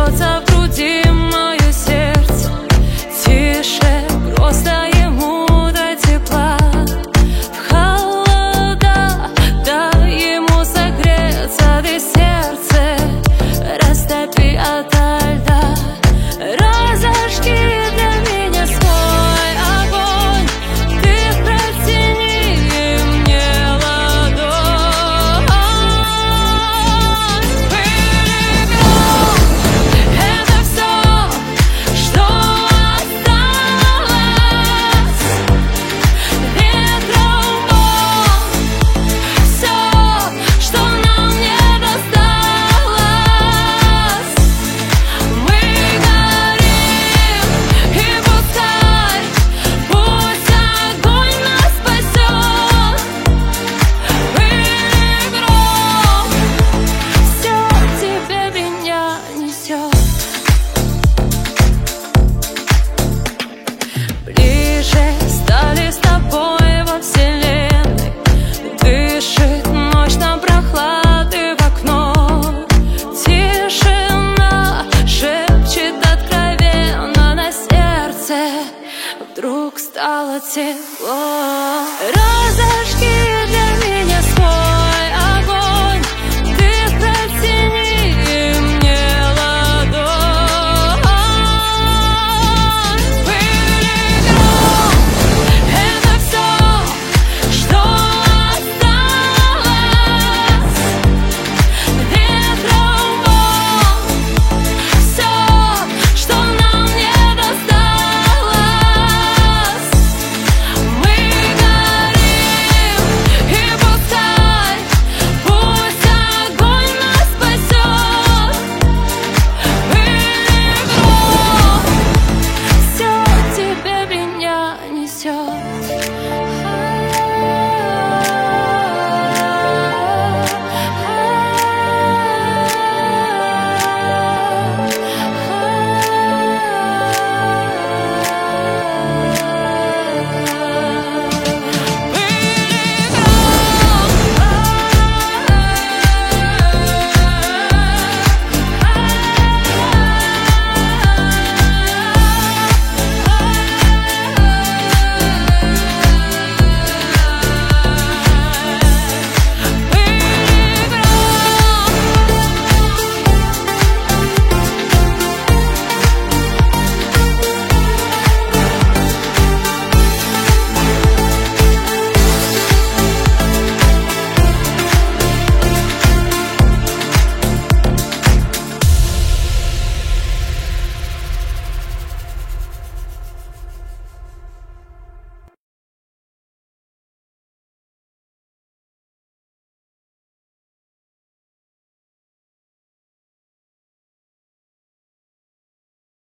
бьется в груди мое сердце. Тише, просто ему до тепла. В холода дай ему согреться, ты сердце растопи ото льда. Разожги для меня свой огонь, ты протяни мне ладонь. Пыль и гром — это все, что осталось. Ветром вон все, что нам не досталось. Мы горим, и пускай, пусть огонь нас спасет. Пыль и гром, все тебе меня несет. Ближе стали с тобой во вселенной. Дышит ночь нам прохлады в окно. Тишина шепчет откровенно, на сердце вдруг стало тепло.